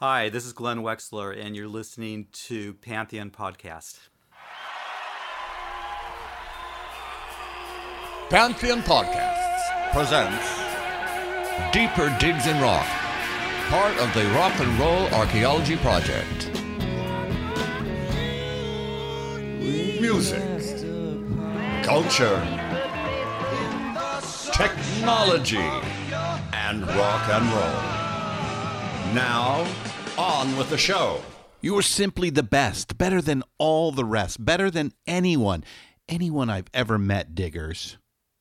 Hi, this is Glenn Wexler, and you're listening to Pantheon Podcast. Pantheon Podcasts presents Deeper Digs in Rock, part of the Rock and Roll Archaeology Project. Music, culture, technology, and rock and roll. Now, on with the show. You are simply the best, better than all the rest, better than anyone I've ever met, diggers.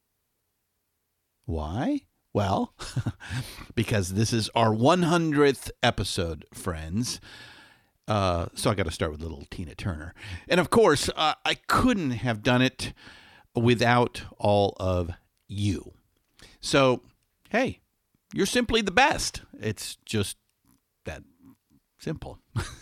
Why? Well, because this is our 100th episode, friends. So I got to start with little Tina Turner. And of course, I couldn't have done it without all of you. So, hey, you're simply the best. It's just that simple.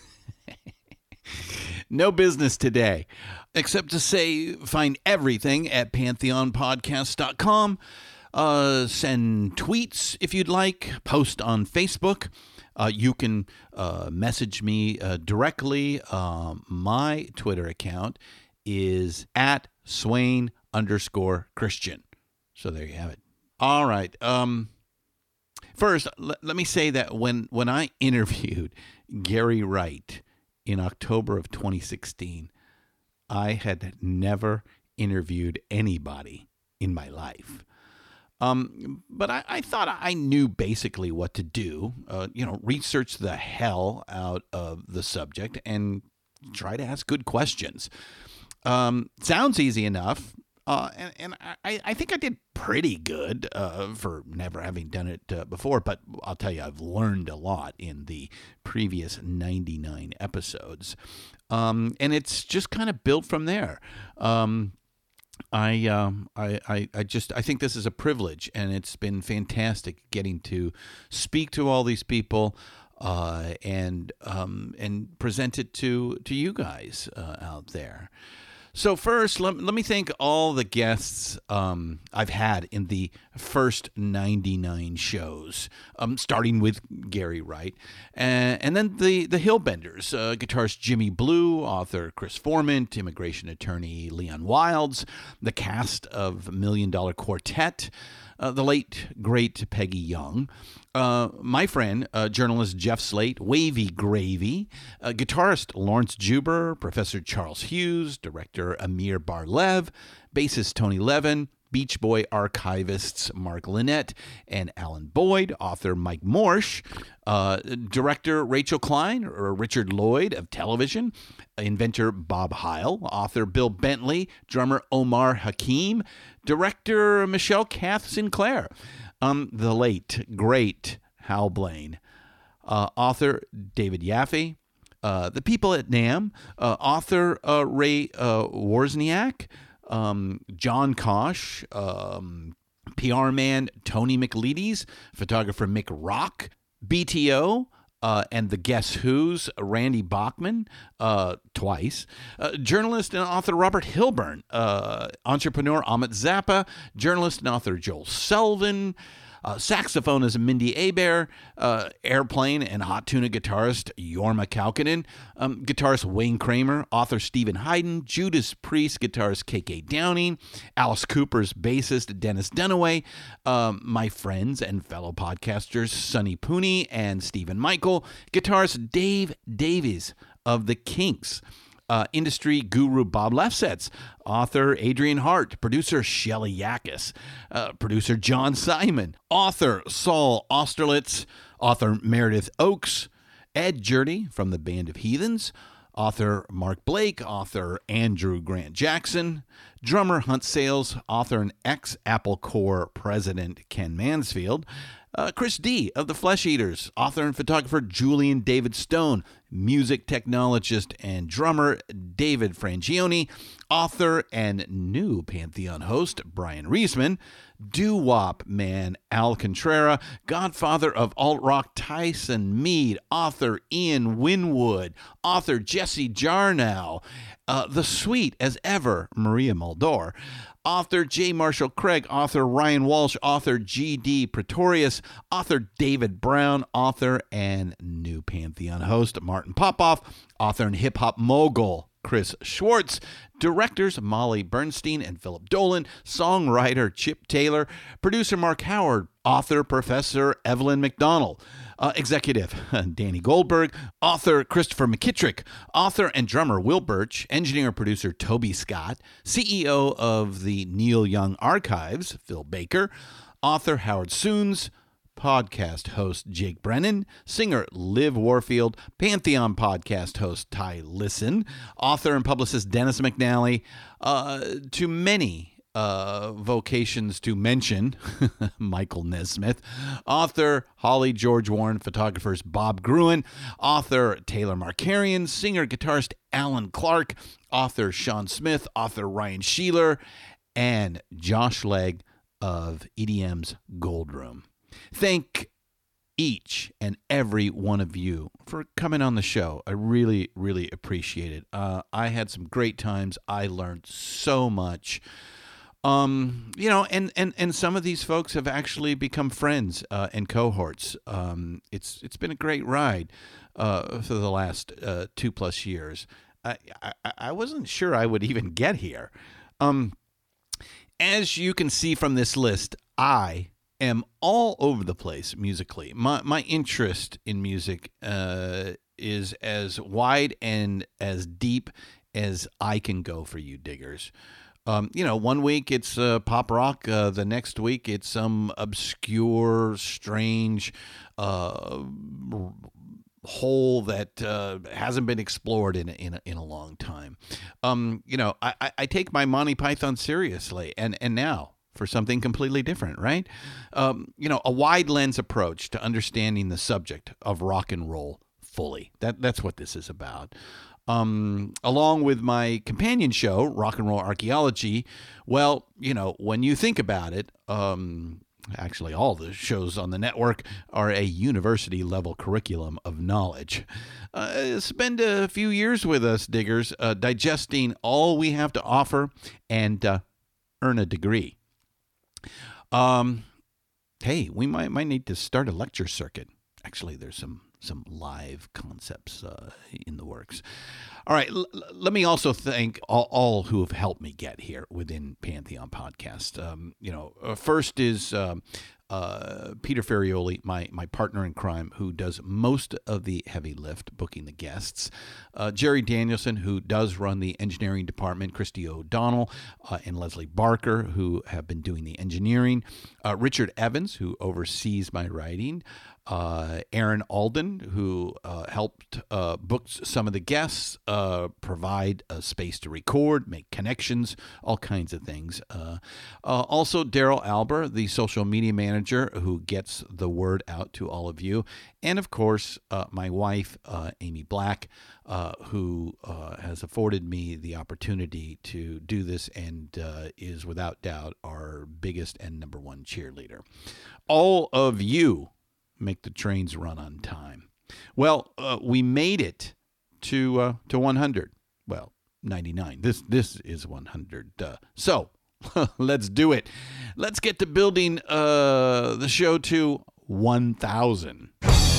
No business today, except to say find everything at pantheonpodcast.com. Send tweets if you'd like. Post on Facebook. You can message me directly. My Twitter account is at Swain_Christian. So there you have it. All right. First, let me say that when I interviewed Gary Wright in October of 2016, I had never interviewed anybody in my life. But I thought I knew basically what to do, research the hell out of the subject and try to ask good questions. Sounds easy enough. And I think I did pretty good for never having done it before, but I'll tell you, I've learned a lot in the previous 99 episodes. And it's just kind of built from there. I think this is a privilege, and it's been fantastic getting to speak to all these people and present it to you guys out there. So first, let me thank all the guests I've had in the first 99 shows, starting with Gary Wright, and then the Hillbenders, guitarist Jimmy Blue, author Chris Formant, immigration attorney Leon Wilds, the cast of $1 Million Quartet, the late, great Peggy Young, my friend, journalist Jeff Slate, Wavy Gravy, guitarist Lawrence Juber, Professor Charles Hughes, director Amir Bar-Lev, bassist Tony Levin, Beach Boy archivists Mark Lynette and Alan Boyd, author Mike Morsch, director Rachel Klein or Richard Lloyd of television, inventor Bob Heil, author Bill Bentley, drummer Omar Hakim, director Michelle Kath Sinclair, the late, great Hal Blaine, author David Yaffe, the people at NAMM, author Ray Wozniak, John Kosh, PR man Tony McLeedes, photographer Mick Rock, BTO, and the Guess Who's Randy Bachman, twice, journalist and author Robert Hilburn, entrepreneur Amit Zappa, journalist and author Joel Selvin, saxophonist Mindy Abair, airplane and hot tuna guitarist Jorma Kaukonen, guitarist Wayne Kramer, author Stephen Hayden, Judas Priest guitarist KK Downing, Alice Cooper's bassist Dennis Dunaway, my friends and fellow podcasters Sonny Pooney and Stephen Michael, guitarist Dave Davies of the Kinks, industry guru Bob Lefsetz, author Adrian Hart, producer Shelley Yakis, producer John Simon, author Saul Austerlitz, author Meredith Oakes, Ed Journey from the Band of Heathens, author Mark Blake, author Andrew Grant Jackson, drummer Hunt Sales, author and ex-Apple Corps president Ken Mansfield, Chris D. of the Flesh Eaters, author and photographer Julian David Stone, music technologist and drummer David Frangione, author and new Pantheon host Brian Reisman, doo-wop man Al Contrera, godfather of alt-rock Tyson Mead, author Ian Winwood, author Jesse Jarnow, the sweet as ever Maria Muldaur, author J. Marshall Craig, author Ryan Walsh, author G.D. Pretorius, author David Brown, author and new Pantheon host Martin Popoff, author and hip-hop mogul Chris Schwartz, directors Molly Bernstein and Philip Dolan, songwriter Chip Taylor, producer Mark Howard, author Professor Evelyn McDonald, executive Danny Goldberg, author Christopher McKittrick, author and drummer Will Birch, engineer producer Toby Scott, CEO of the Neil Young Archives Phil Baker, author Howard Soons, podcast host Jake Brennan, singer Liv Warfield, Pantheon podcast host Ty Listen, author and publicist Dennis McNally, too many vocations to mention, Michael Nesmith, author Holly George Warren, photographers Bob Gruen, author Taylor Markarian, singer-guitarist Alan Clark, author Sean Smith, author Ryan Sheeler, and Josh Legg of EDM's Gold Room. Thank each and every one of you for coming on the show. I really, really appreciate it. I had some great times. I learned so much. And some of these folks have actually become friends and cohorts. It's been a great ride for the last 2+ years. I wasn't sure I would even get here. As you can see from this list, I am all over the place musically. My interest in music is as wide and as deep as I can go for you diggers. 1 week it's pop rock, the next week it's some obscure, strange hole that hasn't been explored in a long time. I take my Monty Python seriously, and now for something completely different, right? A wide lens approach to understanding the subject of rock and roll fully. That's what this is about. Along with my companion show, Rock and Roll Archaeology, well, when you think about it, actually all the shows on the network are a university-level curriculum of knowledge. Spend a few years with us, diggers, digesting all we have to offer and earn a degree. Hey, we might need to start a lecture circuit. Actually, there's some live concepts in the works. All right, let me also thank all who have helped me get here within Pantheon Podcast. First is Peter Ferrioli, my partner in crime, who does most of the heavy lift, booking the guests. Jerry Danielson, who does run the engineering department. Christy O'Donnell and Leslie Barker, who have been doing the engineering. Richard Evans, who oversees my writing. Aaron Alden, who helped book some of the guests, provide a space to record, make connections, all kinds of things. Also, Daryl Alber, the social media manager, who gets the word out to all of you. And, of course, my wife, Amy Black, who has afforded me the opportunity to do this and is, without doubt, our biggest and number one cheerleader. All of you make the trains run on time. Well, we made it to 100. Well, 99. This is 100. So let's do it. Let's get to building the show to 1,000.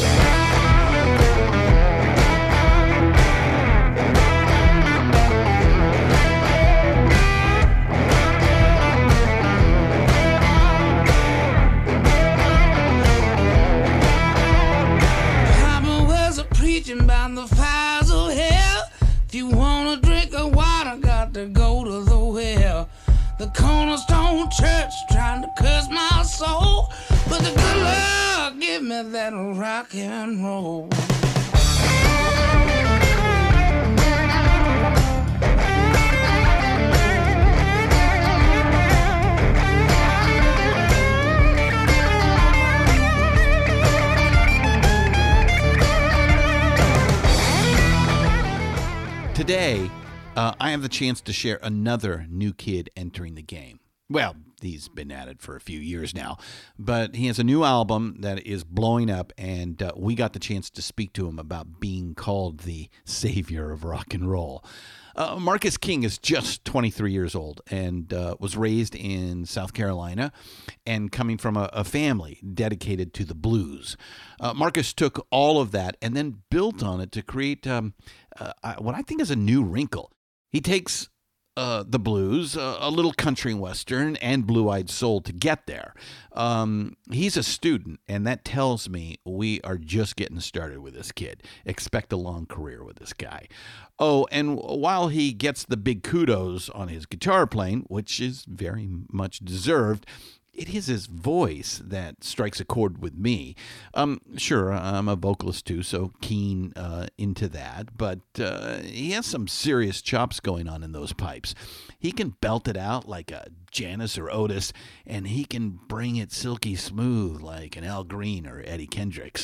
About the fires of hell. If you wanna drink of water, got to go to the well. The Cornerstone Church trying to curse my soul, but the good Lord give me that rock and roll. Today, I have the chance to share another new kid entering the game. Well, He's been at it for a few years now. But he has a new album that is blowing up, and we got the chance to speak to him about being called the savior of rock and roll. Marcus King is just 23 years old and was raised in South Carolina and coming from a family dedicated to the blues. Marcus took all of that and then built on it to create what I think is a new wrinkle. He takes the blues, a little country and western, and blue-eyed soul to get there. He's a student, and that tells me we are just getting started with this kid. Expect a long career with this guy. Oh, and while he gets the big kudos on his guitar playing, which is very much deserved, it is his voice that strikes a chord with me. Sure, I'm a vocalist too, so keen into that, but he has some serious chops going on in those pipes. He can belt it out like a Janis or Otis, and he can bring it silky smooth like an Al Green or Eddie Kendricks.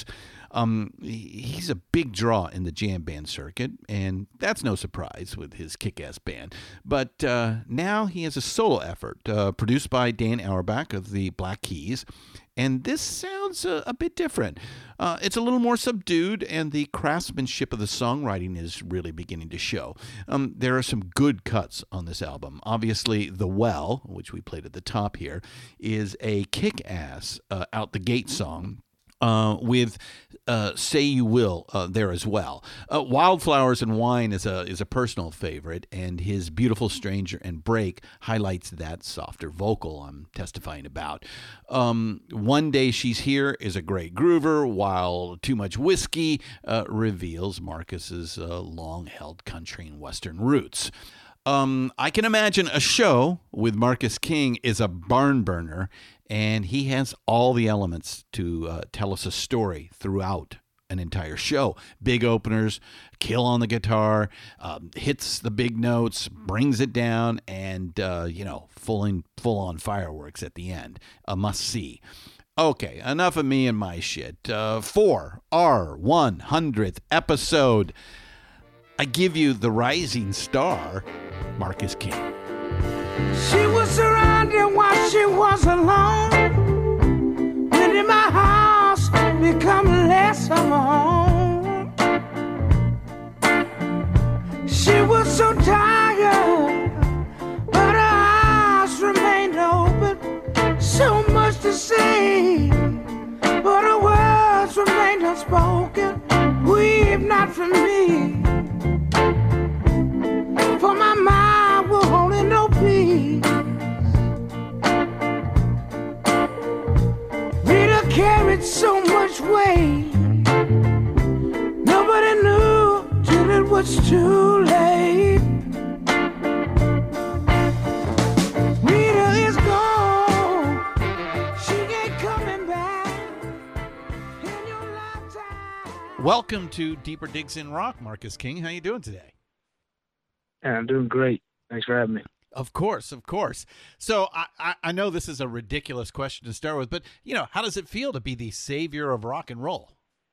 He's a big draw in the jam band circuit, and that's no surprise with his kick-ass band. But now he has a solo effort produced by Dan Auerbach of the Black Keys, and this sounds a bit different. It's a little more subdued, and the craftsmanship of the songwriting is really beginning to show. There are some good cuts on this album. Obviously, The Well, which we played at the top here, is a kick-ass out-the-gate song. With Say You Will there as well. Wildflowers and Wine is a personal favorite, and his Beautiful Stranger and Break highlights that softer vocal I'm testifying about. One Day She's Here is a great groover, while Too Much Whiskey reveals Marcus's long-held country and western roots. I can imagine a show with Marcus King is a barn burner, and he has all the elements to tell us a story throughout an entire show. Big openers, kill on the guitar, hits the big notes, brings it down, and, full-on fireworks at the end. A must-see. Okay, enough of me and my shit. For our 100th episode, I give you the rising star, Marcus King. She was surrounded while she was alone. When did my house become less of a home? She was so tired, but her eyes remained open. So much to say, but her words remained unspoken. Weep not for me, for my mind will hold in no peace. Rita carried so much weight, nobody knew till it was too late. Rita is gone, she ain't coming back in your lifetime. Welcome to Deeper Digs in Rock, Marcus King. How you doing today? Yeah, I'm doing great. Thanks for having me. Of course, of course. So I know this is a ridiculous question to start with, but, how does it feel to be the savior of rock and roll?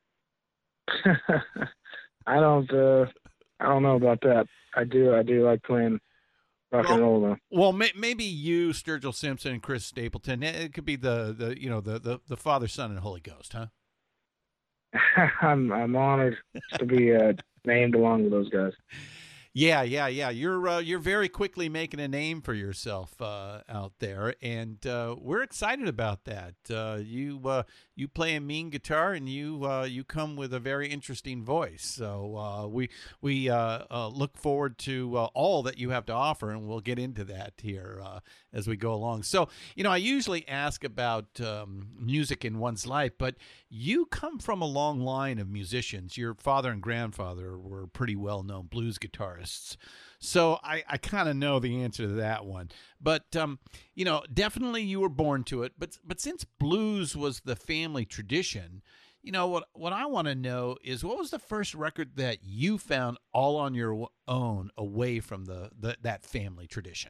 I don't know about that. I do like playing rock and roll though. Well, maybe you, Sturgill Simpson, and Chris Stapleton. It could be the Father, Son, and Holy Ghost, huh? I'm honored to be named along with those guys. Yeah. You're very quickly making a name for yourself out there, and we're excited about that. You play a mean guitar, and you come with a very interesting voice. So we look forward to all that you have to offer, and we'll get into that here as we go along. So I usually ask about music in one's life, but you come from a long line of musicians. Your father and grandfather were pretty well-known blues guitarists. So I kind of know the answer to that one. But, definitely you were born to it. But since blues was the family tradition, what I want to know is, what was the first record that you found all on your own away from that family tradition?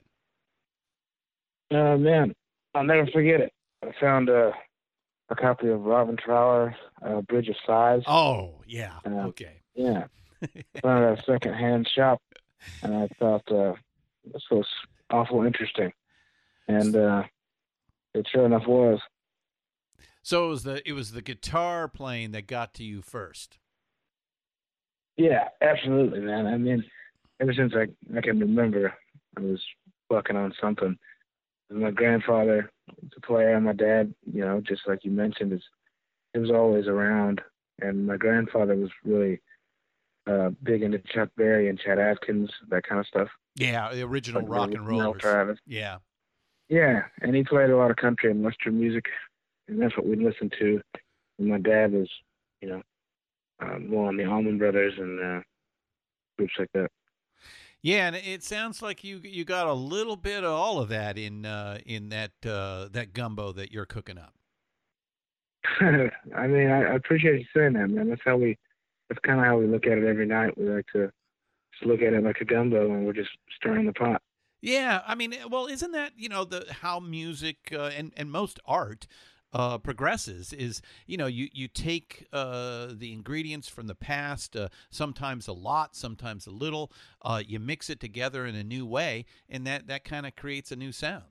Man, I'll never forget it. I found a copy of Robin Trower, Bridge of Sighs. Oh, yeah. Okay. Yeah. Found it at a second-hand shop, and I thought this was awful interesting. And It sure enough was. So it was the guitar playing that got to you first. Yeah, absolutely, man. I mean, ever since I can remember, I was working on something. My grandfather was a player, and my dad, just like you mentioned, he was always around. And my grandfather was really big into Chuck Berry and Chet Atkins, that kind of stuff. Yeah, the original Like rock and rollers. Travis. Yeah. Yeah, and he played a lot of country and western music, and that's what we'd listen to. And my dad was, more on the Allman Brothers and groups like that. Yeah, and it sounds like you got a little bit of all of that in that gumbo that you're cooking up. I mean, I appreciate you saying that, man. That's kind of how we look at it every night. We like to just look at it like a gumbo, and we're just stirring the pot. Yeah, I mean, well, isn't that how music and most art progresses is you take the ingredients from the past, sometimes a lot, sometimes a little, you mix it together in a new way, and that kind of creates a new sound.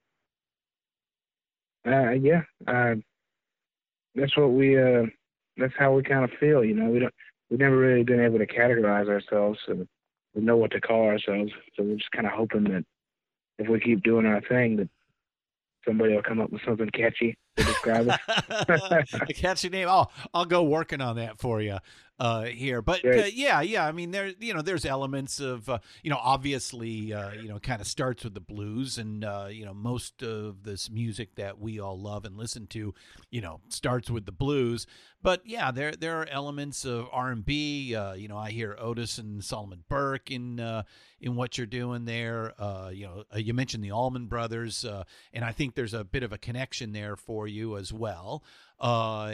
Yeah, that's what that's how we kind of feel. We've never really been able to categorize ourselves, so we know what to call ourselves. So we're just kind of hoping that if we keep doing our thing, that somebody will come up with something catchy to describe us. A catchy name. I'll go working on that for you here. But yeah. I mean, there's elements of obviously kind of starts with the blues, and most of this music that we all love and listen to, starts with the blues. But yeah, there are elements of R&B. I hear Otis and Solomon Burke in what you're doing there. You mentioned the Allman Brothers, and I think there's a bit of a connection there for you as well. So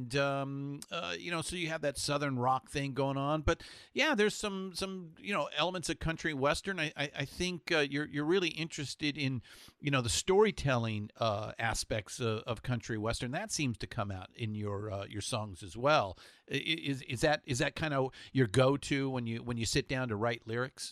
you have that Southern rock thing going on, but yeah, there's some elements of country western. I think you're really interested in the storytelling aspects of country western. That seems to come out in your songs as well. Is that kind of your go-to when you sit down to write lyrics?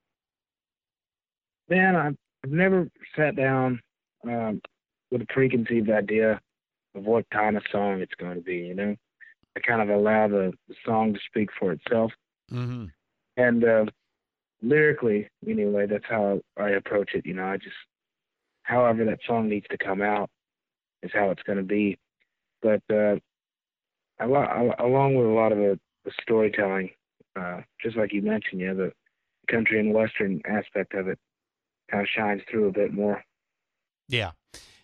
Man, I've never sat down with a preconceived idea of what kind of song it's going to be. I kind of allow the song to speak for itself. Mm-hmm. And lyrically, anyway, that's how I approach it. I just, however that song needs to come out is how it's going to be. But along with a lot of the storytelling, just like you mentioned, the country and western aspect of it kind of shines through a bit more. Yeah.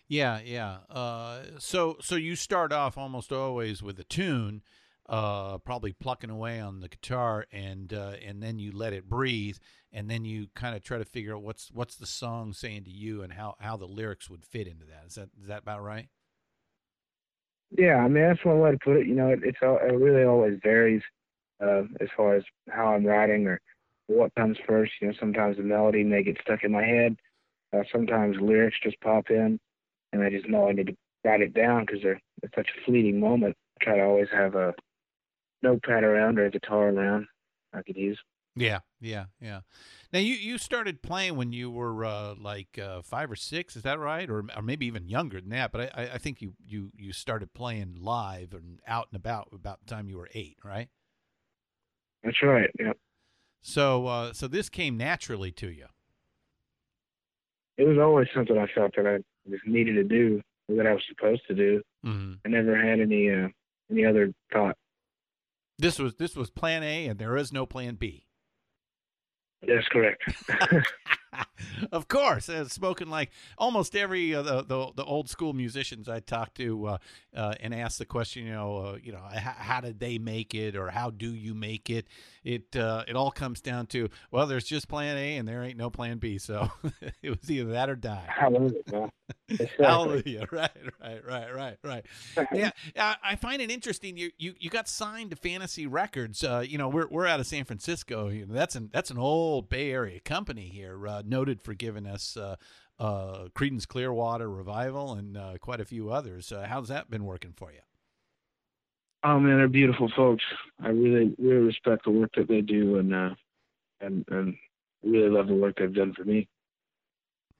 So you start off almost always with a tune, probably plucking away on the guitar, and then you let it breathe, and then you kind of try to figure out what's the song saying to you, and how the lyrics would fit into that. Is that about right? Yeah, I mean, that's one way to put it. It really always varies as far as how I'm writing or what comes first. Sometimes the melody may get stuck in my head. Sometimes lyrics just pop in, and I just know I need to write it down because it's such a fleeting moment. I try to always have a notepad around or a guitar around I could use. Yeah. Now you started playing when you were 5 or 6, is that right? Or maybe even younger than that. But I think you started playing live and out and about the time you were 8, right? That's right. Yeah. So this came naturally to you. It was always something I felt that I just needed to do, or that I was supposed to do. Mm-hmm. I never had any other thought. This was plan A, and there is no plan B. That's correct. Of course, spoken like almost every the old school musicians I talk to and ask the question, how did they make it, or how do you make it? It all comes down to, well, there's just plan A and there ain't no plan B, so it was either that or die. Hallelujah, man. Hallelujah! Right. Yeah, I find it interesting. You got signed to Fantasy Records. We're out of San Francisco. That's an old Bay Area company here, noted for giving us Creedence Clearwater Revival and quite a few others. How's that been working for you? Oh man, they're beautiful folks. I really respect the work that they do, and really love the work they've done for me.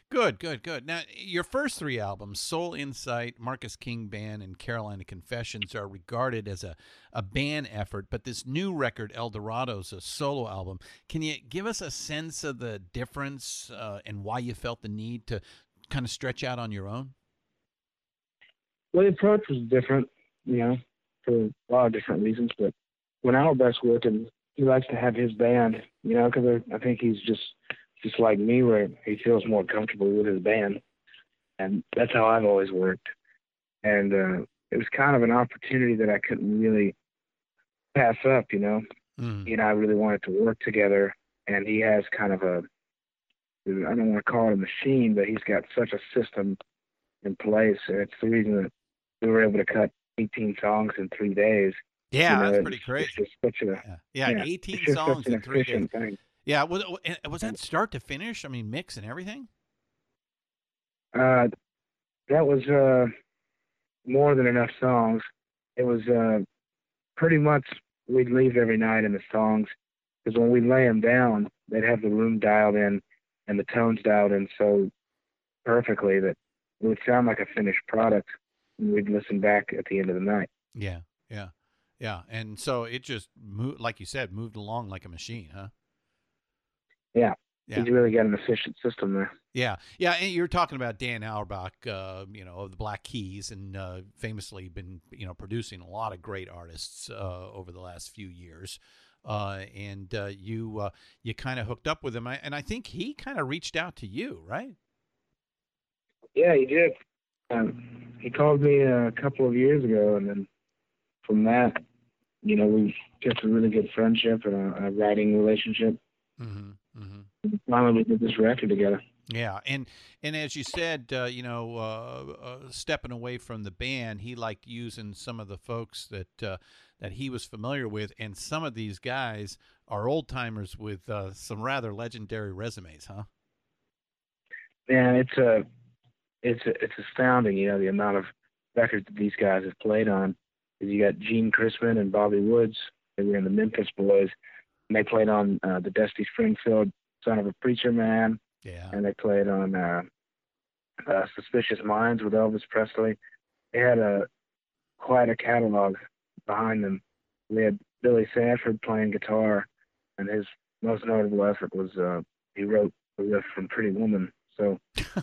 Good, good, good. Now, your first three albums, Soul Insight, Marcus King Band, and Carolina Confessions, are regarded as a band effort, but this new record, El Dorado, is a solo album. Can you give us a sense of the difference and why you felt the need to kind of stretch out on your own? Well, the approach was different, for a lot of different reasons. But when Albert's working, he likes to have his band, because I think he's just like me, where he feels more comfortable with his band. And that's how I've always worked. And it was kind of an opportunity that I couldn't really pass up, Mm. He and I really wanted to work together. And he has kind of I don't want to call it a machine, but he's got such a system in place. And it's the reason that we were able to cut 18 songs in 3 days. Yeah, that's pretty crazy. It's just such a, yeah, 18 it's just songs such an in 3 days. efficient thing. Yeah, was that start to finish? I mean, mix and everything? That was more than enough songs. It was pretty much we'd leave every night in the songs, because when we lay them down, they'd have the room dialed in and the tones dialed in so perfectly that it would sound like a finished product, and we'd listen back at the end of the night. Yeah, yeah, yeah. And so it just moved, like you said, moved along like a machine, huh? Yeah. Yeah. He's really got an efficient system there. Yeah, yeah. And you're talking about Dan Auerbach, of the Black Keys, and famously been, producing a lot of great artists over the last few years. And you kind of hooked up with him, and I think he kind of reached out to you, right? Yeah, he did. He called me a couple of years ago, and then from that, we kept a really good friendship and a writing relationship. Mm-hmm. Mm-hmm. Finally, we did this record together. Yeah, and as you said, stepping away from the band, he liked using some of the folks that he was familiar with, and some of these guys are old timers with some rather legendary resumes, huh? Man, it's astounding, the amount of records that these guys have played on. You got Gene Chrisman and Bobby Woods. They were in the Memphis Boys, and they played on the Dusty Springfield Son of a Preacher Man. Yeah. And they played on Suspicious Minds with Elvis Presley. They had quite a catalog behind them. We had Billy Sanford playing guitar, and his most notable effort was he wrote the riff from Pretty Woman. So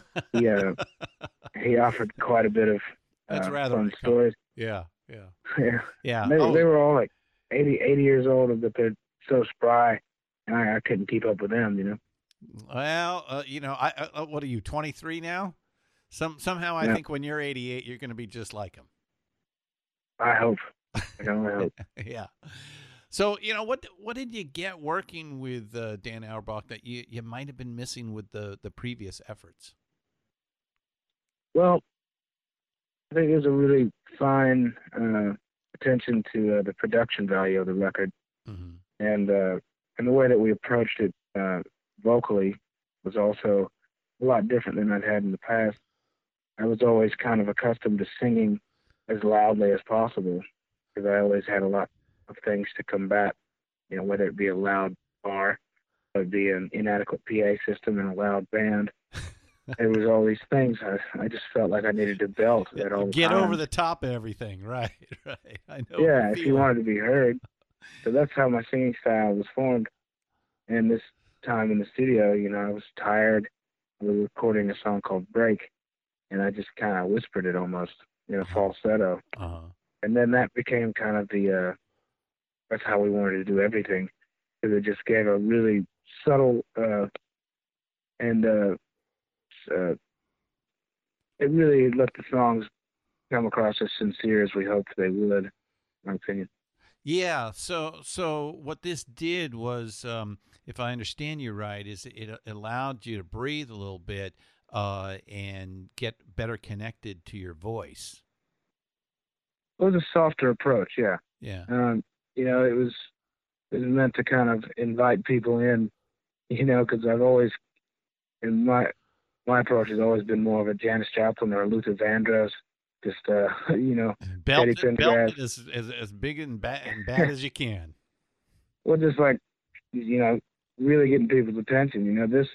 he offered quite a bit of That's rather fun stories. Yeah, yeah. Yeah. Yeah. They were all like 80 years old, but they're so spry, and I couldn't keep up with them, Well, I what are you, 23 now? Somehow I think when you're 88, you're going to be just like him. I hope. I hope. Yeah. So, what did you get working with Dan Auerbach that you might have been missing with the previous efforts? Well, I think there's a really fine attention to the production value of the record, mm-hmm. and the way that we approached it vocally was also a lot different than I'd had in the past. I was always kind of accustomed to singing as loudly as possible, because I always had a lot of things to combat, whether it be a loud bar, or it be an inadequate PA system and a loud band. There was all these things. I just felt like I needed to belt at all Get times. over the top of everything, right? I know. Yeah, if you wanted to be heard. So that's how my singing style was formed. And this time in the studio, I was tired. We were recording a song called Break, and I just kind of whispered it almost, falsetto. Uh-huh. And then that became kind of that's how we wanted to do everything, because it just gave a really subtle and it really let the songs come across as sincere as we hoped they would, in my opinion. Yeah. So what this did was, if I understand you right, is it allowed you to breathe a little bit and get better connected to your voice. It was a softer approach, yeah. Yeah. It was meant to kind of invite people in, because I've always, in my approach has always been more of a Janis Joplin or a Luther Vandross, just belt Teddy Pendergrass. it as big and bad as you can. Well, just like really getting people's attention. This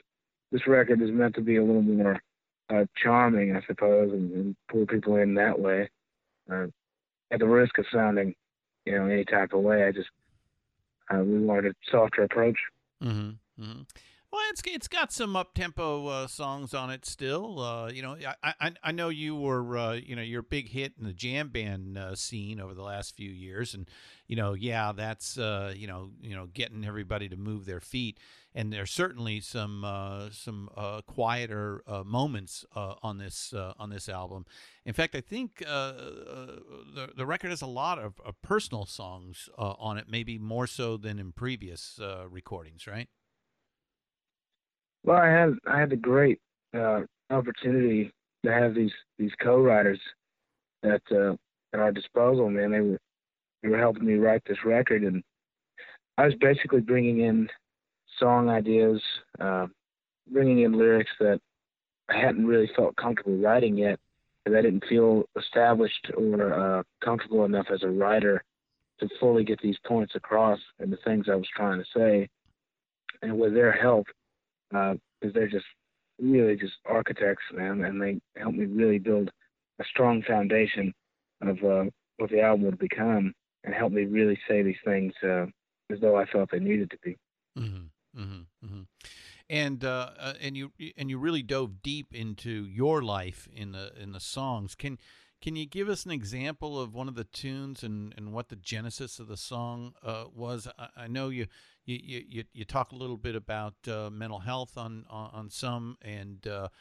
this record is meant to be a little more charming, I suppose, and pull people in that way. At the risk of sounding, any type of way, we wanted a softer approach. Mm-hmm. Mm-hmm. Well, it's got some up-tempo songs on it still. I know you were you're a big hit in the jam band scene over the last few years, and that's getting everybody to move their feet. And there's certainly some quieter moments on this album. In fact, I think the record has a lot of personal songs on it, maybe more so than in previous recordings, right? Well, I had the great opportunity to have these co-writers at our disposal. Man, they were helping me write this record, and I was basically bringing in song ideas, bringing in lyrics that I hadn't really felt comfortable writing yet, because I didn't feel established or comfortable enough as a writer to fully get these points across and the things I was trying to say. And with their help, because they're just really just architects, man, and they helped me really build a strong foundation of what the album would become, and helped me really say these things as though I felt they needed to be. Mm-hmm, mm-hmm, mm-hmm. And you really dove deep into your life in the songs. Can you give us an example of one of the tunes and what the genesis of the song was? I know you talk a little bit about mental health on some, and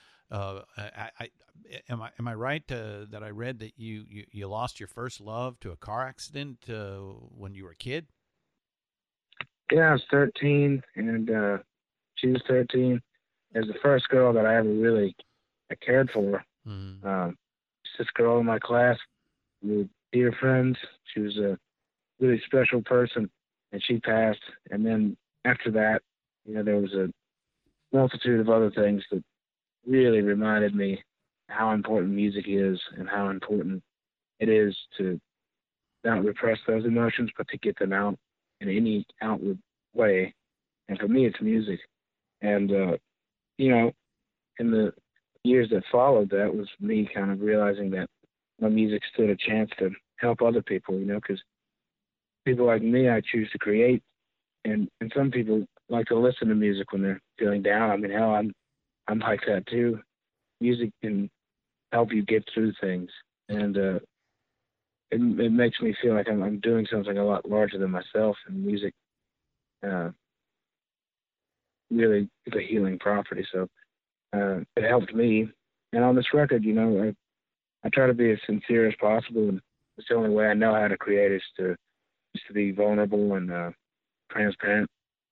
am I right that I read that you lost your first love to a car accident when you were a kid? Yeah, I was 13, and she was 13. It was the first girl that I ever really cared for. Mm-hmm. This girl in my class, we were dear friends. She was a really special person, and she passed. And then after that, there was a multitude of other things that really reminded me how important music is and how important it is to not repress those emotions, but to get them out in any outward way. And for me, it's music. And, in the years that followed, that was me kind of realizing that my music stood a chance to help other people, because people like me, I choose to create, and some people like to listen to music when they're feeling down. I mean, hell, I'm like that too. Music can help you get through things, and it makes me feel like I'm doing something a lot larger than myself, and music really is a healing property. So it helped me. And on this record, I try to be as sincere as possible, and it's the only way I know how to create is to be vulnerable and transparent.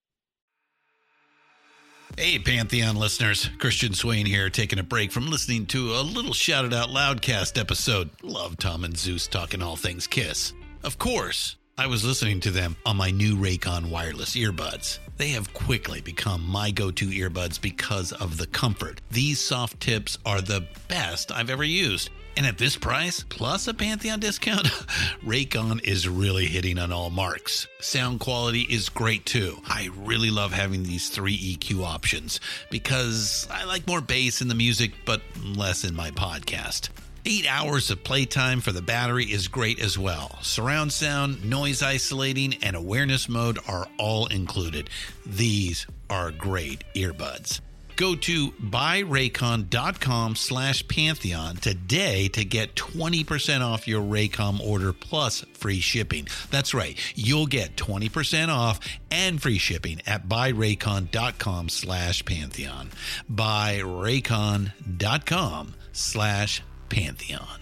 Hey, Pantheon listeners, Christian Swain here, taking a break from listening to a little Shout It Out Loudcast episode. Love Tom and Zeus talking all things Kiss. Of course, I was listening to them on my new Raycon wireless earbuds. They have quickly become my go-to earbuds because of the comfort. These soft tips are the best I've ever used. And at this price, plus a Pantheon discount, Raycon is really hitting on all marks. Sound quality is great too. I really love having these 3 EQ options because I like more bass in the music, but less in my podcast. 8 hours of playtime for the battery is great as well. Surround sound, noise isolating, and awareness mode are all included. These are great earbuds. Go to buyraycon.com/Pantheon today to get 20% off your Raycon order plus free shipping. That's right. You'll get 20% off and free shipping at buyraycon.com/Pantheon. buyraycon.com/Pantheon.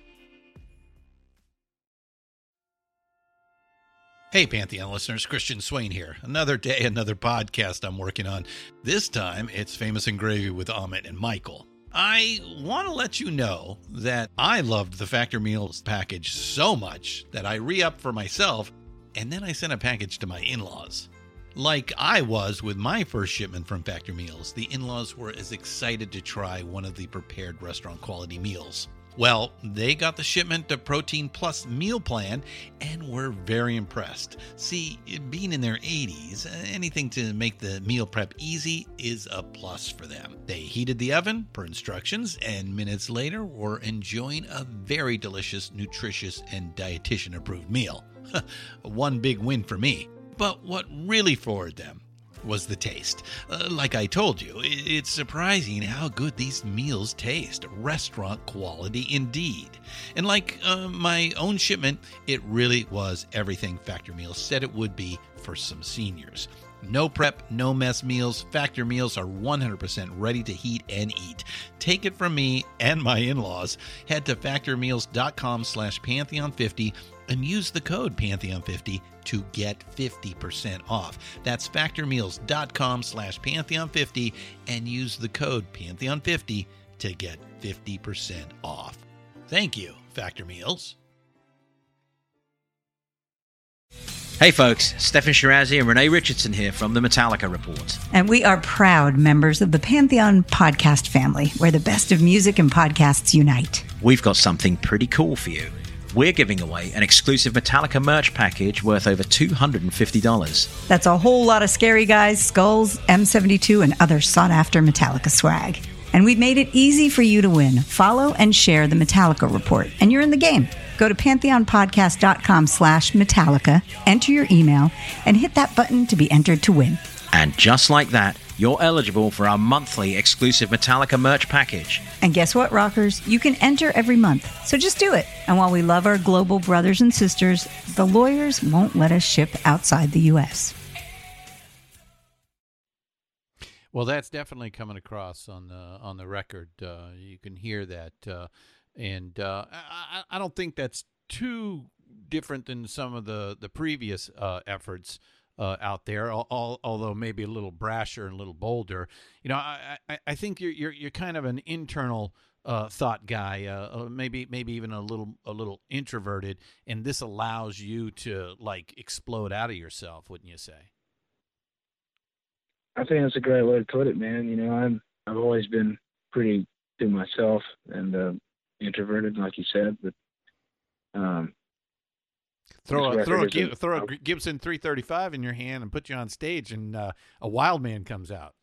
Hey, Pantheon listeners, Christian Swain here. Another day, another podcast I'm working on. This time, it's Famous and Gravy with Amit and Michael. I want to let you know that I loved the Factor Meals package so much that I re-upped for myself, and then I sent a package to my in-laws. Like I was with my first shipment from Factor Meals, the in-laws were as excited to try one of the prepared restaurant quality meals. Well, they got the shipment of Protein Plus meal plan and were very impressed. See, being in their 80s, anything to make the meal prep easy is a plus for them. They heated the oven per instructions, and minutes later were enjoying a very delicious, nutritious, and dietitian-approved meal. One big win for me. But what really floored them was the taste. Like I told you, it's surprising how good these meals taste. Restaurant quality indeed. And like my own shipment, it really was everything Factor Meals said it would be for some seniors. No prep, no mess meals. Factor Meals are 100% ready to heat and eat. Take it from me and my in-laws. Head to factormeals.com/Pantheon50 and use the code Pantheon50 to get 50% off. That's factormeals.com/Pantheon50 and use the code Pantheon50 to get 50% off. Thank you, Factor Meals. Hey folks, Stefan Shirazi and Renee Richardson here from the Metallica Report. And we are proud members of the Pantheon podcast family, where the best of music and podcasts unite. We've got something pretty cool for you. We're giving away an exclusive Metallica merch package worth over $250. That's a whole lot of Scary Guys, skulls, M72, and other sought-after Metallica swag. And we've made it easy for you to win. Follow and share the Metallica Report, and you're in the game. Go to pantheonpodcast.com/Metallica, enter your email, and hit that button to be entered to win. And just like that, you're eligible for our monthly exclusive Metallica merch package. And guess what, rockers? You can enter every month, so just do it. And while we love our global brothers and sisters, the lawyers won't let us ship outside the U.S. Well, that's definitely coming across on the record. You can hear that, and I don't think that's too different than some of the previous efforts out there. Although maybe a little brasher and a little bolder. You know, I think you're kind of an internal thought guy, maybe even a little introverted, and this allows you to like explode out of yourself, wouldn't you say? I think that's a great way to put it, man. You know, I've always been pretty to myself and introverted, like you said. But throw a Gibson 335 in your hand and put you on stage, and a wild man comes out.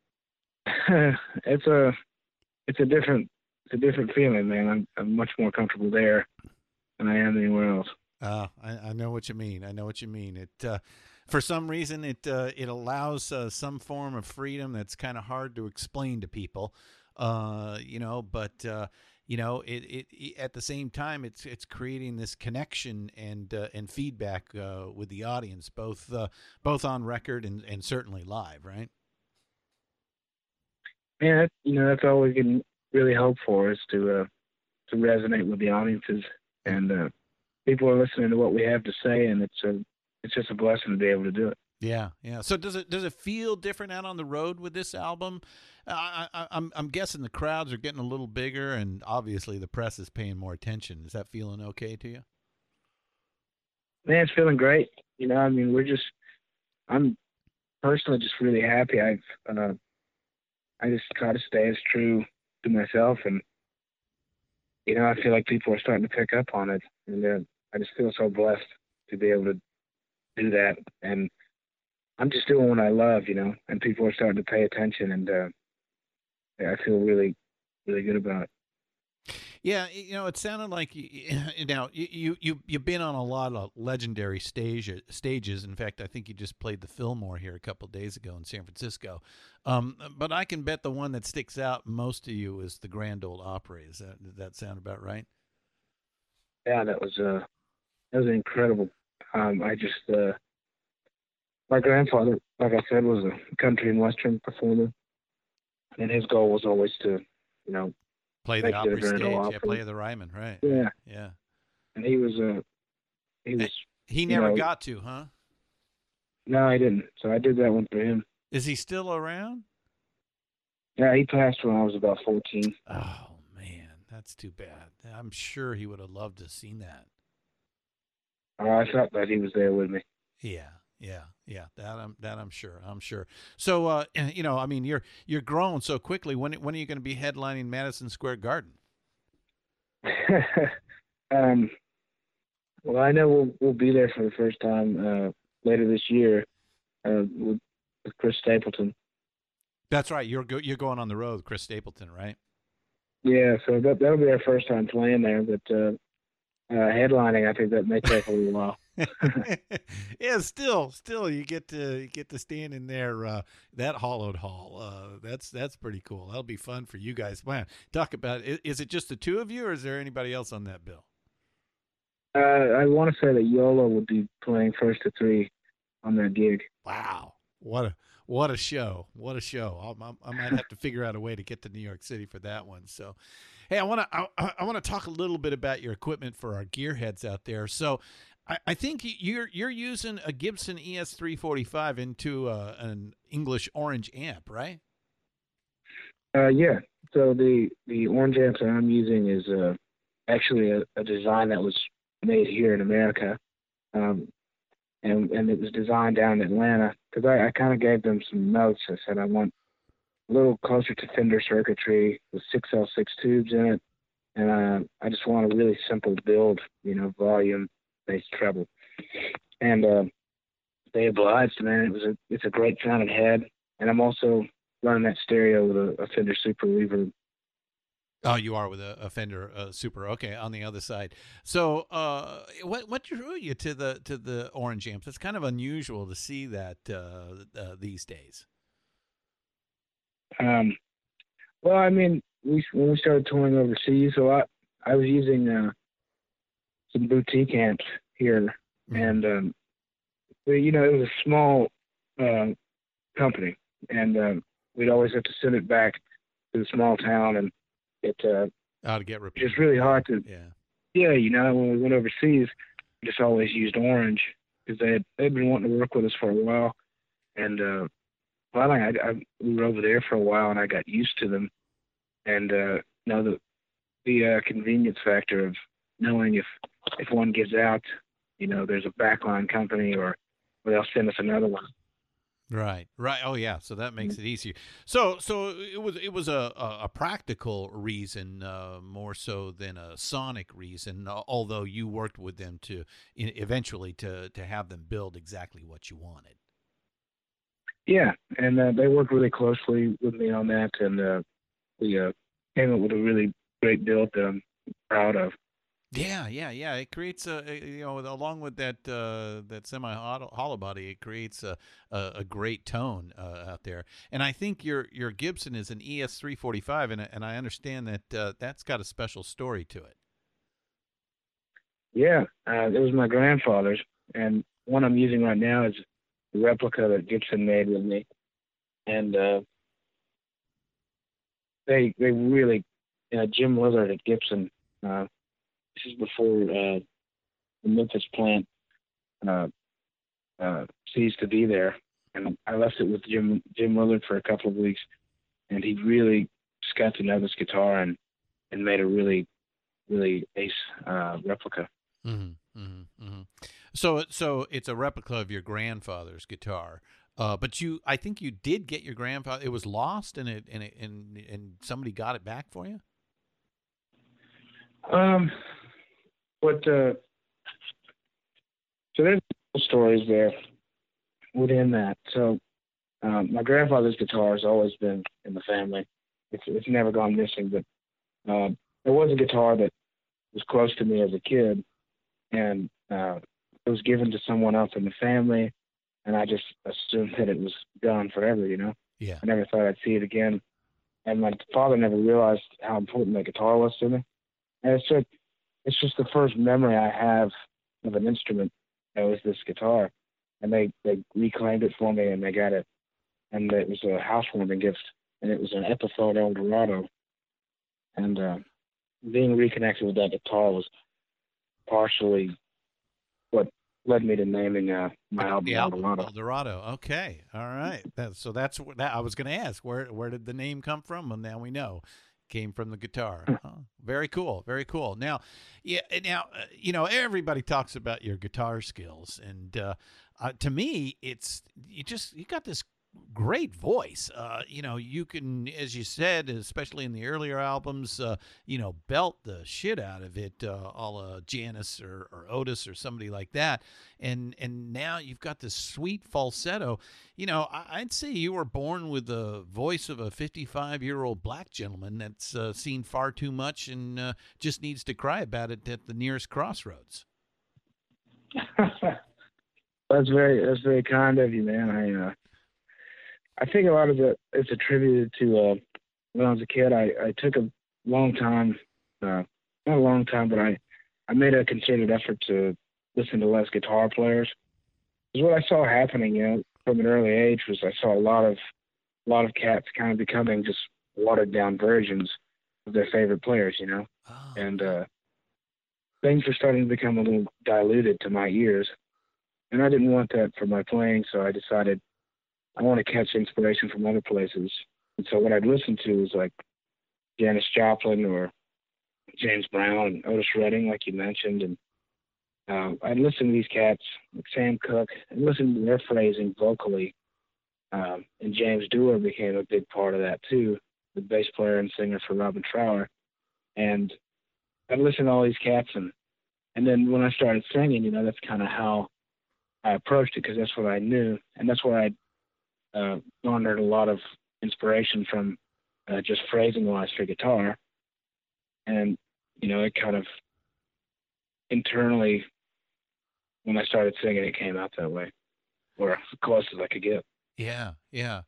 It's a different feeling, man. I'm much more comfortable there than I am anywhere else. I know what you mean. It for some reason it allows some form of freedom that's kind of hard to explain to people, but it at the same time it's creating this connection and feedback with the audience, both on record and certainly live, right? Man, that's all we can really hope for, is to resonate with the audiences, and people are listening to what we have to say, and it's just a blessing to be able to do it. Yeah. So does it feel different out on the road with this album? I'm guessing the crowds are getting a little bigger, and obviously the press is paying more attention. Is that feeling okay to you? Man, it's feeling great. You know, I mean, I'm personally just really happy. I just try to stay as true to myself, and I feel like people are starting to pick up on it, and I just feel so blessed to be able to do that. And I'm just doing what I love, and people are starting to pay attention, and I feel really, really good about it. Yeah, it sounded like you've been on a lot of legendary stages. In fact, I think you just played the Fillmore here a couple of days ago in San Francisco. But I can bet the one that sticks out most to you is the Grand Ole Opry. Does that sound about right? Yeah, that was incredible. My grandfather, like I said, was a country and western performer, and his goal was always to, play the Opry stage, play the Ryman, right? Yeah. And he never got to, huh? No, I didn't. So I did that one for him. Is he still around? Yeah, he passed when I was about 14. Oh man, that's too bad. I'm sure he would have loved to have seen that. I felt that he was there with me. Yeah. That I'm sure. So, I mean, you're growing so quickly. When are you going to be headlining Madison Square Garden? Well, I know we'll be there for the first time later this year with Chris Stapleton. That's right. You're going on the road with Chris Stapleton, right? Yeah, so that'll be our first time playing there, but headlining, I think that may take a little while. Yeah, still, you get to stand in there, that hollowed hall. That's pretty cool. That'll be fun for you guys. Man, talk about it. Is it just the two of you, or is there anybody else on that bill? I want to say that Yola will be playing first to three on that gig. Wow, what a show! What a show! I might have to figure out a way to get to New York City for that one. So, hey, I want to talk a little bit about your equipment for our gearheads out there. So, I think you're using a Gibson ES345 into an English orange amp, right? Yeah. So the orange amp that I'm using is actually a design that was made here in America, and it was designed down in Atlanta because I kind of gave them some notes. I said I want a little closer to Fender circuitry with 6L6 tubes in it, and I just want a really simple build, volume-based treble. And they obliged, man. It's a great sounding head, and I'm also running that stereo with a Fender Super Reverb. Oh, you are with a Fender Super. Okay, on the other side. So, what drew you to the orange amps? It's kind of unusual to see that these days. Well, when we started touring overseas, so I was using some boutique amps here, and it was a small company, and we'd always have to send it back to the small town, and it to get repeated. It's really hard to when we went overseas, we just always used orange because they'd been wanting to work with us for a while, and we were over there for a while, and I got used to them, and the convenience factor of knowing if one gives out, there's a backline company or they'll send us another one. Right. Oh, yeah. So that makes it easier. So it was a practical reason more so than a sonic reason. Although you worked with them to eventually to have them build exactly what you wanted. Yeah, and they worked really closely with me on that, and we came up with a really great build that I'm proud of. Yeah. It creates along with that semi hollow body, it creates a great tone out there. And I think your Gibson is an ES345, and I understand that that's got a special story to it. Yeah, it was my grandfather's, and one I'm using right now is the replica that Gibson made with me, and they really Jim Lillard at Gibson. This is before the Memphis plant ceased to be there, and I left it with Jim Lillard for a couple of weeks, and he really just got to know this guitar and made a really, really ace replica. So it's a replica of your grandfather's guitar, but I think you did get your grandfather. It was lost, and somebody got it back for you. So there's stories there within that. So my grandfather's guitar has always been in the family. It's never gone missing, but there was a guitar that was close to me as a kid, and it was given to someone else in the family, and I just assumed that it was gone forever, Yeah. I never thought I'd see it again. And my father never realized how important that guitar was to me. And it's just the first memory I have of an instrument that was this guitar. And they reclaimed it for me, and they got it. And it was a housewarming gift, and it was an Epiphone Eldorado. And being reconnected with that guitar was partially what led me to naming my album Eldorado. Eldorado. Okay. All right. That's what I was going to ask. Where did the name come from? And now we know. Came from the guitar. Very cool. Very cool. Now, everybody talks about your guitar skills, and to me, you got this great voice. You can, as you said, especially in the earlier albums, belt the shit out of it, a la Janis or Otis or somebody like that. And now you've got this sweet falsetto. I'd say you were born with the voice of a 55-year-old black gentleman that's seen far too much and just needs to cry about it at the nearest crossroads. That's very kind of you, man. I think a lot of it is attributed to when I was a kid. I took a long time, not a long time, but I made a concerted effort to listen to less guitar players. Because what I saw happening, from an early age, was I saw a lot of cats kind of becoming just watered down versions of their favorite players, Oh. and things were starting to become a little diluted to my ears, and I didn't want that for my playing, so I decided I want to catch inspiration from other places. And so what I'd listen to was like Janis Joplin or James Brown and Otis Redding, like you mentioned. And I'd listen to these cats, like Sam Cooke, and listen to their phrasing vocally. And James Dewar became a big part of that too, the bass player and singer for Robin Trower. And I'd listen to all these cats. And then when I started singing, that's kind of how I approached it, because that's what I knew. And that's where I garnered a lot of inspiration from, just phrasing-wise for guitar. And, it kind of internally, when I started singing, it came out that way, or as close as I could get. Yeah, yeah.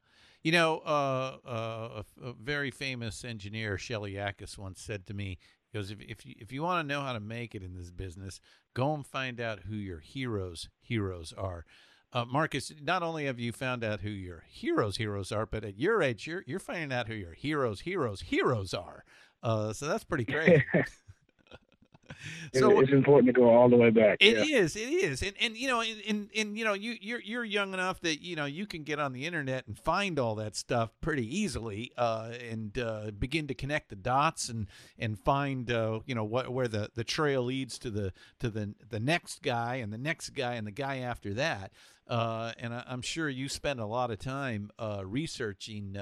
A very famous engineer, Shelley Yakis, once said to me, he goes, if you want to know how to make it in this business, go and find out who your heroes are. Marcus, not only have you found out who your heroes are, but at your age, you're finding out who your heroes are. So that's pretty great. So it's important to go all the way back. It is, and you're young enough that you can get on the internet and find all that stuff pretty easily, and begin to connect the dots and find where the trail leads to the next guy and the next guy and the guy after that. And I'm sure you spend a lot of time researching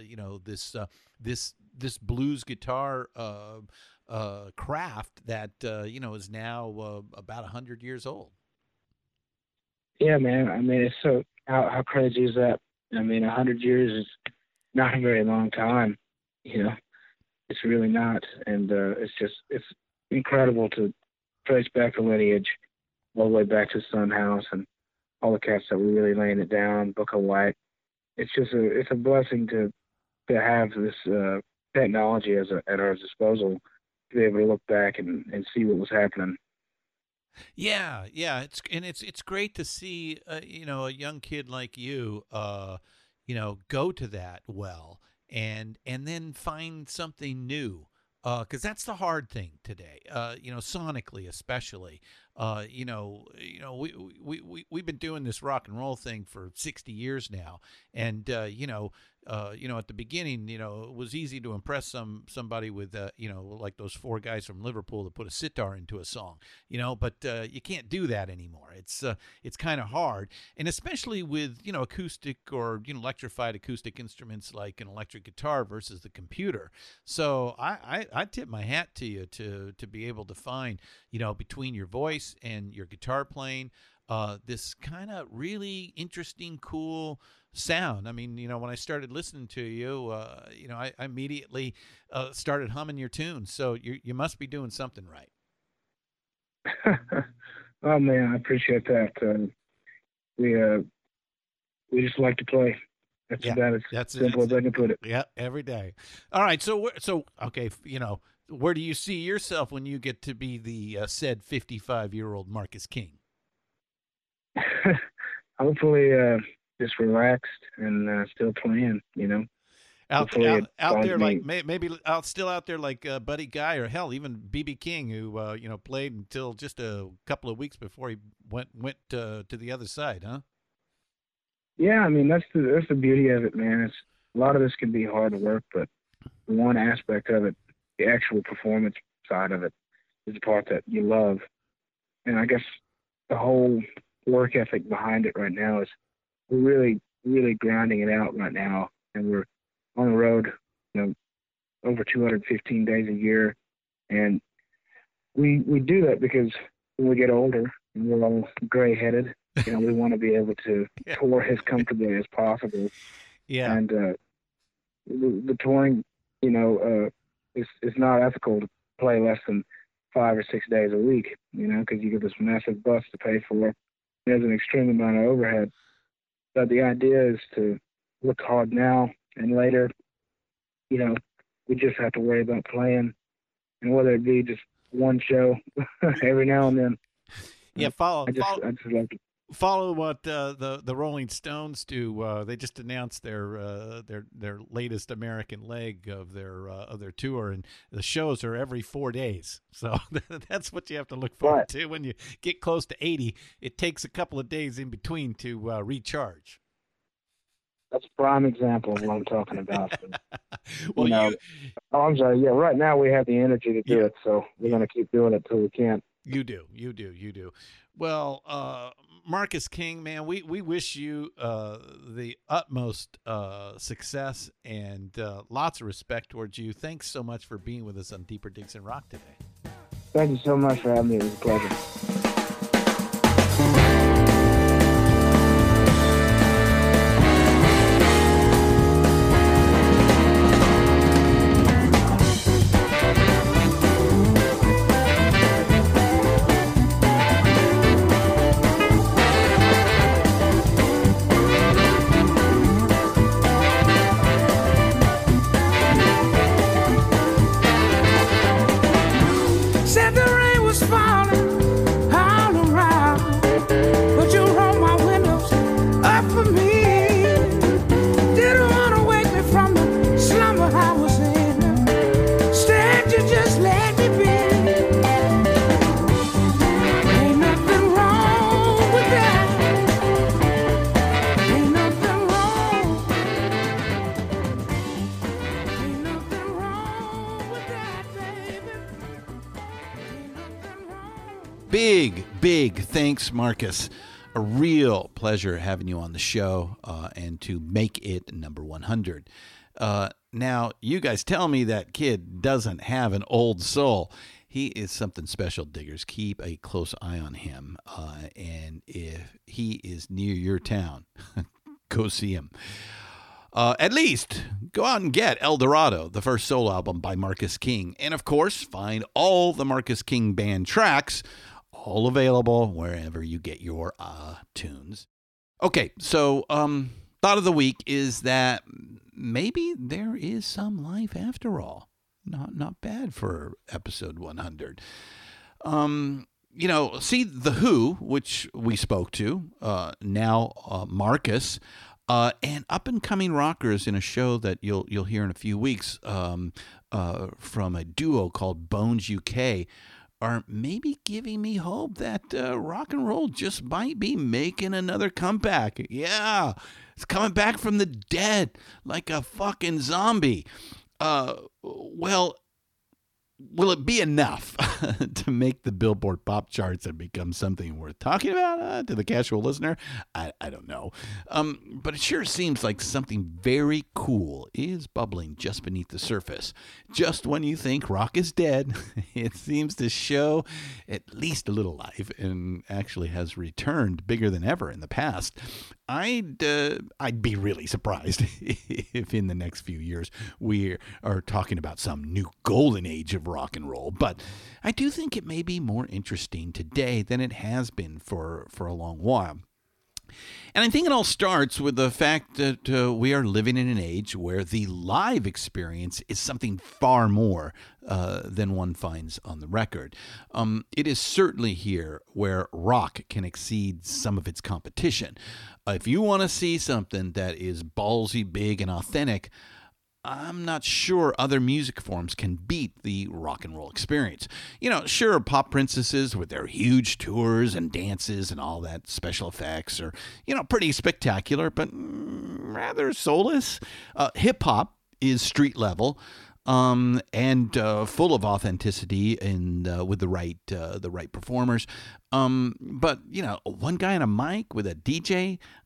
this blues guitar craft that is now about 100 years old. Yeah, man. I mean, it's so how crazy is that? I mean, 100 years is not a very long time. It's really not, and it's incredible to trace back the lineage all the way back to Son House and all the cats that were really laying it down. Booker White. It's just it's a blessing to have this technology at our disposal, to be able to look back and see what was happening. Yeah, it's great to see a young kid like you go to that well and then find something new, because that's the hard thing today, sonically especially. We've been doing this rock and roll thing for 60 years now, and at the beginning, it was easy to impress somebody with, like those four guys from Liverpool that put a sitar into a song, but you can't do that anymore. It's kind of hard, and especially with acoustic or electrified acoustic instruments like an electric guitar versus the computer. So I tip my hat to you to be able to find between your voice and your guitar playing, this kind of really interesting, cool sound. I mean, when I started listening to you, I immediately started humming your tunes. So you must be doing something right. Oh man, I appreciate that. We just like to play. That's about as simple as I can put it. Yeah, every day. All right, so okay, where do you see yourself when you get to be the said 55-year-old Marcus King? Hopefully, just relaxed and still playing. Out there, like maybe still out there like Buddy Guy, or hell, even B.B. King, who played until just a couple of weeks before he went to the other side, huh? Yeah, I mean that's the beauty of it, man. It's a lot of this can be hard work, but one aspect of it, the actual performance side of it, is the part that you love. And I guess the whole work ethic behind it right now is we're really really grinding it out right now, and we're on the road, over 215 days a year, and we do that because when we get older and we're all gray-headed, we want to be able to tour as comfortably as possible. Yeah. And the touring, it's not ethical to play less than 5 or 6 days a week, because you get this massive bus to pay for. There's an extreme amount of overhead. But the idea is to work hard now and later, we just have to worry about playing, and whether it be just one show every now and then. Yeah, I just like to follow what the Rolling Stones do. They just announced their latest American leg of their tour, and the shows are every 4 days. So that's what you have to look forward to when you get close to 80. It takes a couple of days in between to recharge. That's a prime example of what I'm talking about. Well, I'm sorry. Yeah, right now we have the energy to do it, so we're going to keep doing it till we can't. You do. Well, Marcus King, man, we wish you the utmost success and lots of respect towards you. Thanks so much for being with us on Deeper Digs in Rock today. Thank you so much for having me. It was a pleasure. Said the rain was falling all around, but you rolled my windows up for me. Didn't want to wake me from the slumber I was in. Instead, you just let me be. Ain't nothing wrong with that. Ain't nothing wrong. Ain't nothing wrong with that, baby. Big thanks, Marcus. A real pleasure having you on the show and to make it number 100. Now, you guys tell me that kid doesn't have an old soul. He is something special, diggers. Keep a close eye on him. And if he is near your town, go see him. At least go out and get El Dorado, the first solo album by Marcus King. And, of course, find all the Marcus King Band tracks, all available wherever you get your tunes. Okay, so thought of the week is that maybe there is some life after all. Not bad for episode 100. See The Who, which we spoke to, now Marcus, and up-and-coming rockers in a show that you'll hear in a few weeks from a duo called Bones UK, are maybe giving me hope that rock and roll just might be making another comeback. Yeah, it's coming back from the dead like a fucking zombie. Well, will it be enough to make the Billboard pop charts and become something worth talking about to the casual listener? I don't know. But it sure seems like something very cool is bubbling just beneath the surface. Just when you think rock is dead, it seems to show at least a little life and actually has returned bigger than ever in the past. I'd be really surprised if in the next few years we are talking about some new golden age of rock and roll. But I do think it may be more interesting today than it has been for a long while. And I think it all starts with the fact that we are living in an age where the live experience is something far more than one finds on the record. It is certainly here where rock can exceed some of its competition. If you want to see something that is ballsy, big, and authentic, I'm not sure other music forms can beat the rock and roll experience. Sure, pop princesses with their huge tours and dances and all that special effects are, pretty spectacular, but rather soulless. Hip-hop is street level and full of authenticity and with the right performers. But, one guy on a mic with a DJ,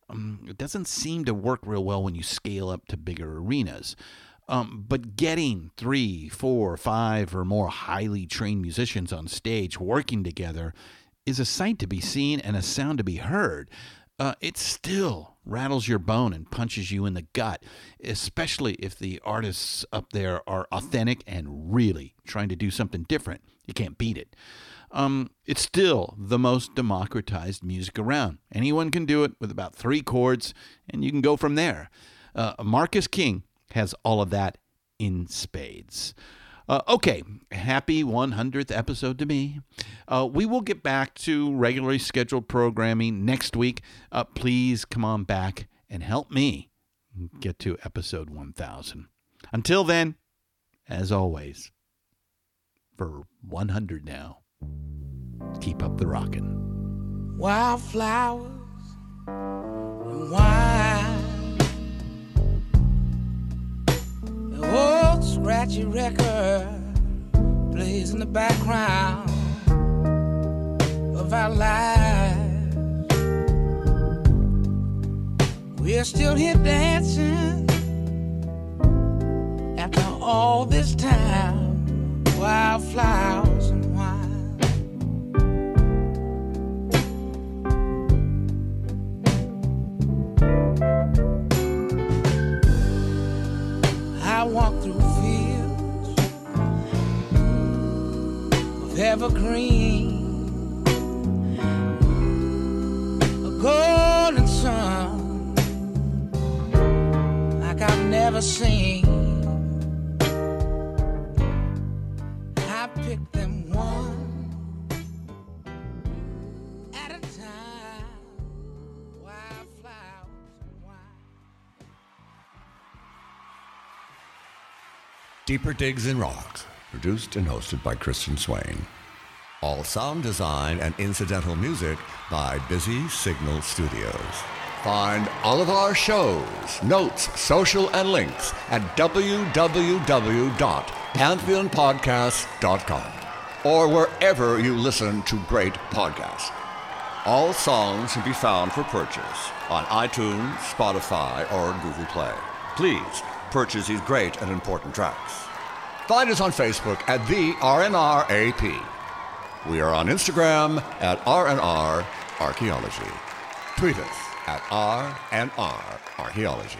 It doesn't seem to work real well when you scale up to bigger arenas. But getting 3, 4, 5 or more highly trained musicians on stage working together is a sight to be seen and a sound to be heard. It still rattles your bone and punches you in the gut, especially if the artists up there are authentic and really trying to do something different. You can't beat it. It's still the most democratized music around. Anyone can do it with about 3 chords, and you can go from there. Marcus King has all of that in spades. Okay, happy 100th episode to me. We will get back to regularly scheduled programming next week. Please come on back and help me get to episode 1000. Until then, as always, for 100 now, keep up the rockin'. Wildflowers and wine. Old scratchy record plays in the background of our lives. We're still here dancing after all this time. Wildflowers and wine. I walk through fields of evergreen, a golden sun like I've never seen. I pick them one at a time. Wildflowers and wine. Deeper Digs in Rock, produced and hosted by Kristen Swain. All sound design and incidental music by Busy Signal Studios. Find all of our shows, notes, social, and links at www.pantheonpodcast.com or wherever you listen to great podcasts. All songs can be found for purchase on iTunes, Spotify, or Google Play. Please purchase these great and important tracks. Find us on Facebook at the RNRAP. We are on Instagram at RNR Archaeology. Tweet us at RNR Archaeology.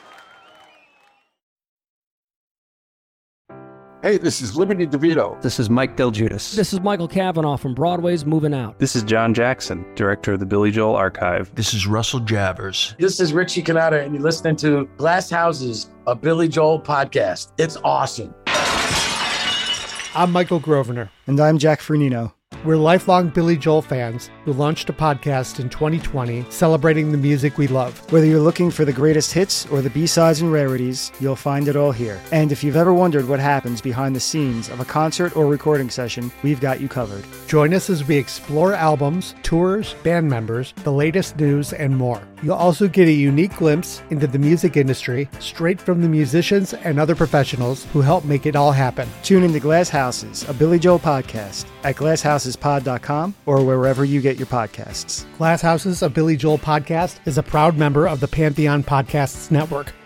Hey, this is Liberty DeVito. This is Mike Del Giudice. This is Michael Cavanaugh from Broadway's Moving Out. This is John Jackson, director of the Billy Joel Archive. This is Russell Javers. This is Richie Cannata, and you're listening to Glass Houses, a Billy Joel podcast. It's awesome. I'm Michael Grosvenor. And I'm Jack Fernino. We're lifelong Billy Joel fans who launched a podcast in 2020 celebrating the music we love. Whether you're looking for the greatest hits or the B-sides and rarities, you'll find it all here. And if you've ever wondered what happens behind the scenes of a concert or recording session, we've got you covered. Join us as we explore albums, tours, band members, the latest news, and more. You'll also get a unique glimpse into the music industry straight from the musicians and other professionals who help make it all happen. Tune into Glass Houses, a Billy Joel podcast at glasshouses.pod.com or wherever you get your podcasts. Glass Houses, a Billy Joel podcast is a proud member of the Pantheon Podcasts Network.